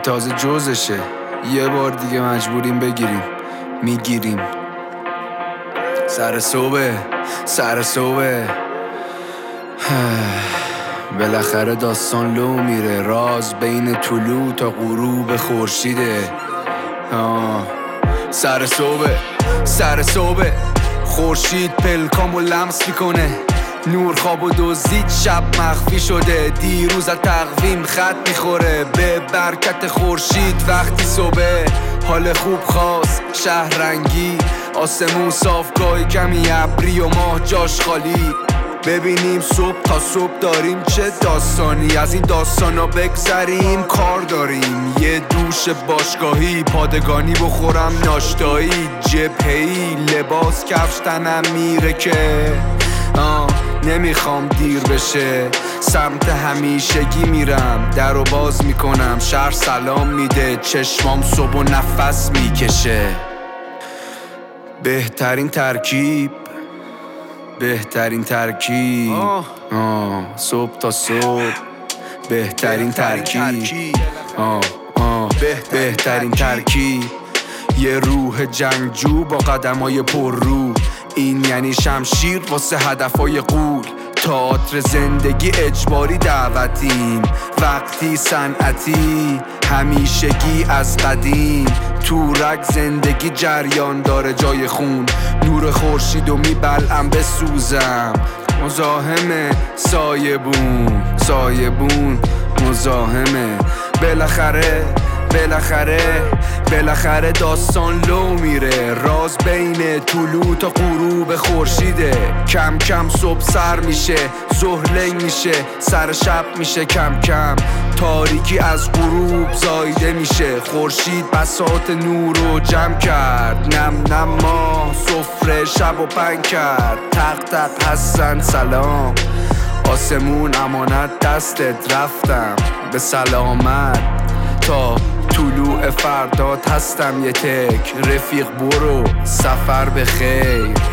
تازه جزشه، یه بار دیگه مجبوریم بگیریم، میگیریم. سر صبح بالاخره داستان لو میره، راز بین طلوع تا غروب خورشیده. سر صبح خورشید پلکامو لمس میکنه، نور خواب و دزدید، شب مخفی شده، دیروز از تقویم خط میخوره. به برکت خورشید وقتی صبح حال خوب خواست، شهر رنگی، آسمون صاف، گاهی کمی ابری و ماه جاش خالی. ببینیم صبح تا صبح داریم چه داستانی، از این داستانا بگذریم کار داریم. یه دوش باشگاهی، پادگانی بخورم ناشتایی، جبهه‌ای، لباس کفش تنم میره که نمیخوام دیر بشه، سمت همیشگی میرم، در و باز میکنم، شهر سلام میده، چشمام صبح و نفس میکشه. بهترین ترکیب صبح تا صبح، بهترین ترکیب یه روح جنگجو با قدمای پر رو، این یعنی شمشیر واسه هدفای غول. تئاتر زندگی اجباری دعوتیم، وقتی صنعتی همیشگی از قدیم. تورک زندگی جریان داره جای خون، نور خورشیدو میبلعم بسوزم. مزاحمه سایبون مزاحمه. بالاخره داستان لو میره، راز بین طلوع تا غروب خورشیده. کم کم صبح سر میشه، ظهر لنگ میشه، سر شب میشه کم کم، تاریکی از غروب زایده میشه. خورشید بساط نور رو جمع کرد، نم ماه سفره شب و پنگ کرد. تق حسن سلام، آسمون امانت دستت، رفتم به سلامت، تا طلوع فردات هستم یه تک. رفیق برو سفر بخیر.